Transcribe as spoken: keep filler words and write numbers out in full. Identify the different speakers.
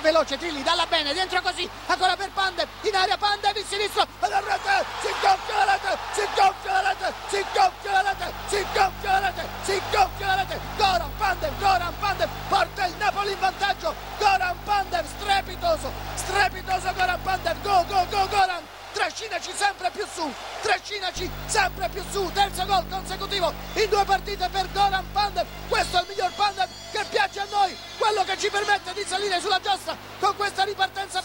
Speaker 1: veloce Trilli, dalla bene, dentro così, ancora per Pandev, in area Pandev, il sinistro, alla rete, si gonfia la rete, si gonfia la rete, si gonfia la rete, si gonfia la rete, si gonfia la rete, Goran Pandev, Goran Pandev, porta il Napoli in vantaggio, Goran Pandev, strepitoso, strepitoso Goran Pandev, go, go, go Goran, trascinaci sempre più su, trascinaci sempre più su, terzo gol consecutivo in due partite per Goran Pandev, questo è il miglior Pandev che piace a noi, quello che ci permette di salire sulla giostra con questa ripartenza